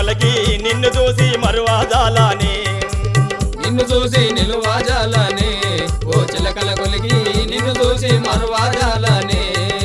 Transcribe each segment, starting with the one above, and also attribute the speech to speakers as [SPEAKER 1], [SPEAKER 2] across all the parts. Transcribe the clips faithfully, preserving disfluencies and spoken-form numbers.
[SPEAKER 1] కొలకి నిన్ను చూసి మరువాజాలానే
[SPEAKER 2] నిన్ను చూసి నిలువాజాలనే ఓ చిలకల కొలికి నిన్ను చూసి మరువాజాలనే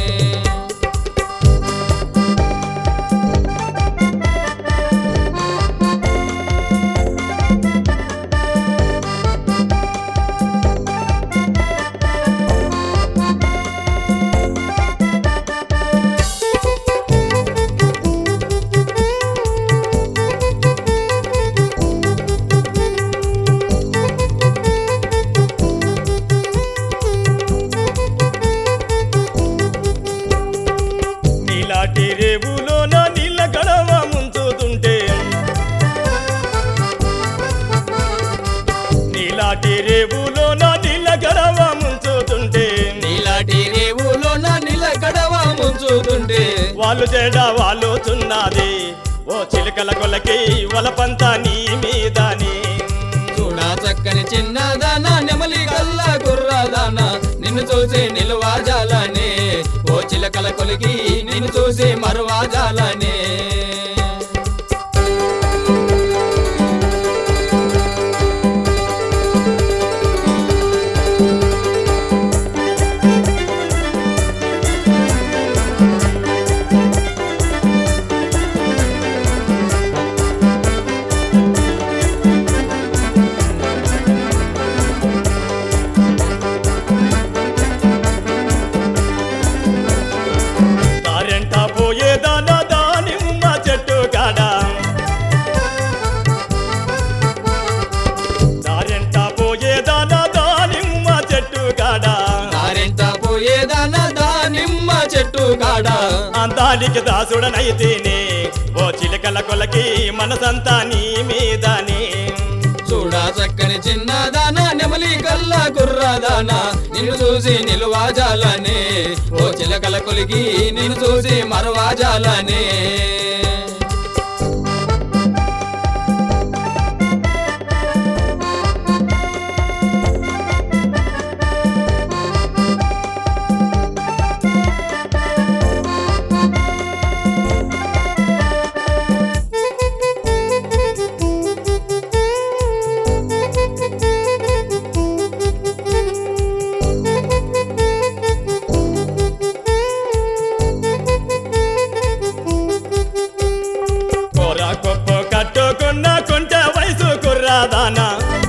[SPEAKER 1] నీలాటి రేవులోన నీళ్ళ గడవ ముంచుతుంటే నీలాటి రేవులోన నీళ్ళ గడవ ముంచుతుంటే
[SPEAKER 2] నీలాటి రేవులోన నీళ్ళ గడవ ముంచుతుంటే
[SPEAKER 1] వాళ్ళు జడ వాళ్ళు చున్నది ఓ చిలకల కొలకి వలపంతా నీ మీదని
[SPEAKER 2] చూడా చక్కని చిన్నదానా నెమలి గల్ల గుర్రదానా నిన్ను చూసి నిలువాజాలనే ఓ చిలకల కొలికి నిన్ను చూసి మరువాజాలనే
[SPEAKER 1] దారెంట పోయేదానా దానిమ్మ చెట్టు కాడ దారెంట పోయేదానా దానిమ్మ చెట్టు కాడ
[SPEAKER 2] దారెంట పోయేదానా దానిమ్మ చెట్టు కాడ
[SPEAKER 1] అందానికి దాసుడనైతేనే ఓ చిలకల కొలకి మనసంతా నీ మీదని
[SPEAKER 2] చూడా చక్కని చిన్నదానా నెమలి గల్ల గుర్రదానా నిన్ను చూసి నిలువాజాలనే ఓ చిలకల కొలికి నిన్ను చూసి మరువాజాలనే
[SPEAKER 1] కూర కొప్ప కట్టుకున్న కొంట వయసు కుర్రాదానా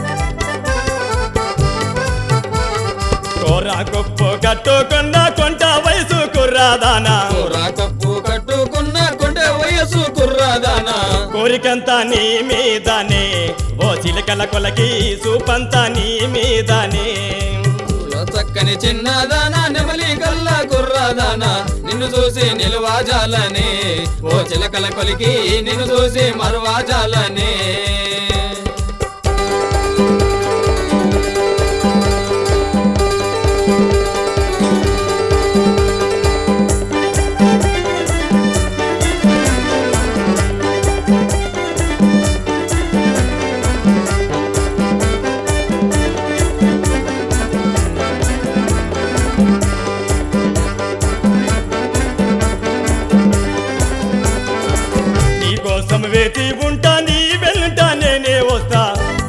[SPEAKER 1] కూర కొప్ప కట్టుకున్న కొంట వయసు కుర్రాదానా
[SPEAKER 2] కూర కప్పు కట్టుకున్న కొండె వయసు కుర్రదానా
[SPEAKER 1] కోరికంతా నీ మీదనే ఓ చిలకల కొలకి సూపంతా నీ మీదనే
[SPEAKER 2] చూడా చక్కని చిన్నదానా నెమలి గల్ల గుర్రదానా నిన్ను చూసి నిలువాజాలనే ఓ చిలకల కొలికి నిన్ను చూసి మరువాజాలనే
[SPEAKER 1] నీకోసం వేచి ఉంటా నీ వెంట నేనే వస్తా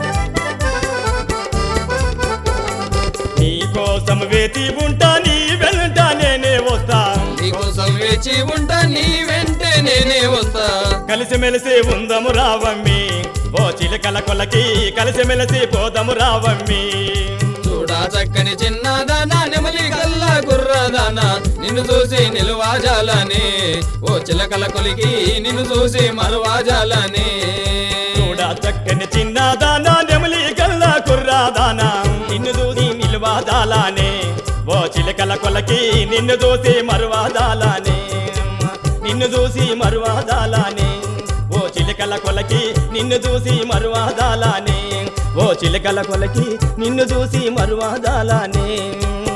[SPEAKER 1] నీకోసం వేచి ఉంటా నీ వెంట నేనే వస్తా
[SPEAKER 2] నీకోసం వేచి ఉంటా నీ వెంటే నేనే వస్తా
[SPEAKER 1] కలిసిమెలిసి ఉందము రావమ్మి ఓ చిలకల కొలకి కలిసిమెలిసి పోదము రావమ్మి
[SPEAKER 2] చూడా చక్కని చిన్నదానా నెమలి గల్ల గుర్రదానా నిన్ను చూసి నిలువాజాలనే ఓ చిలకల కొలికి నిన్ను చూసి మరువాజాలనే
[SPEAKER 1] చూడా చక్కని చిన్నదానా నెమలి గల్ల కుర్రాదానా నిన్ను చూసి నిలువాదాలానే ఓ చిలకల కొలకి నిన్ను చూసి మరువాదాలానే నిన్ను చూసి మరువాదాలానే ఓ చిలకల కొలకి నిన్ను చూసి మరువాదాలానే ఓ చిలకల కొలకి నిన్ను చూసి మరువాదాలానే